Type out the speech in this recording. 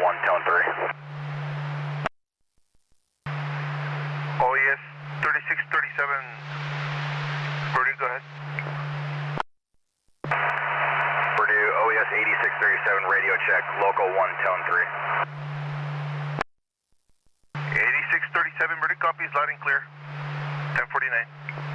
1, tone 3. OES 3637, Purdue, go ahead. Purdue, OES 8637, radio check, local 1, tone 3. 8637, Purdue, copies loud and clear. 1049.